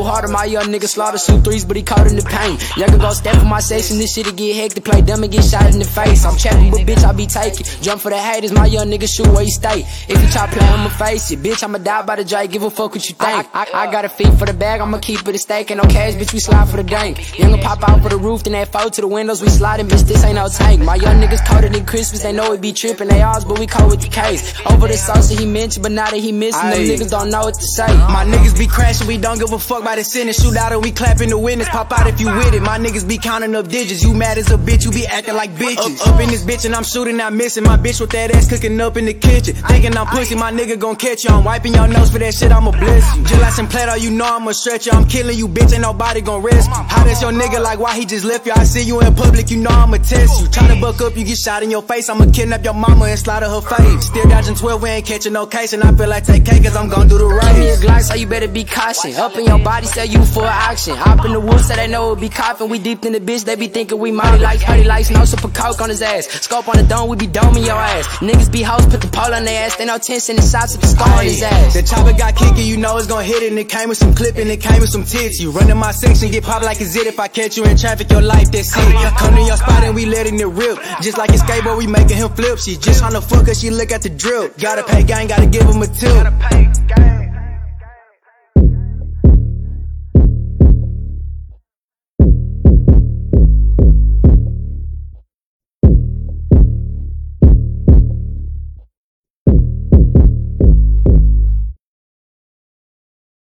harder, my young nigga slaughter, shoot threes, but he caught in the paint. Younger go step for my section, this shit'll get hectic, play dumb and get shot in the face. I'm trapping, but bitch, I be taking. Jump for the haters, my young nigga shoot where you stay. If you try play, I'ma face it. Bitch, I'ma die by the Drake, give a fuck what you think. I got a feet for the bag, I'ma keep it a stake. Ain't no cash, bitch, we slide for the dank. Young'll pop out for the roof, then that foe to the windows, we sliding, bitch, this ain't no tank. My young niggas colder than Christmas, they know it be trippin', they ours, but we cold with the case. Over the sauce that he mentioned, but now that he missing, them niggas don't know what to say. My niggas be crashing, we don't give a fuck by the sentence. Shoot out and we clapping the witness, pop out if you with it. My niggas be counting up digits, you mad as a bitch, you be acting like bitches. Up in this bitch and I'm shooting, not missing. My bitch with that ass cooking up in the kitchen. Thinking I'm pussy, my nigga gon' catch you. I'm wiping your nose for that shit, I'ma bless you. Just like some Plato, you know I'ma stretch you. I'm killing you, bitch, ain't nobody gon' rest you. How that's your nigga, like why he just left you? I see you in public, you know I'ma test you. Tryna buck up, you get shot in your face. I'ma kidnap your mama and slaughter her face. Still dodging 12, we ain't catching no case. And I feel like take cake cause I'm gon' do the race. Give me a Glock, so you better be cautious. Up in your body, sell you for auction. Hop in the woods, so they know it be coughing. We deep in the bitch, they be thinking we mighty like no super coke on his ass. Scope on the dome, we be doming your ass. Niggas be hoes, put the pole on their ass. They no 10 cent shots with the scar on his ass. The chopper got kicking, you know it's gon' hit it. And it came with some clipping, it came with some tits. You run in my section, get popped like a zit. If I catch you in traffic, your life, that's it. Come to your spot and we letting it rip. Just like a skateboard, we making him flip. She just tryna fuck her, she look at the drill. Gotta pay gang, gotta give him a tip.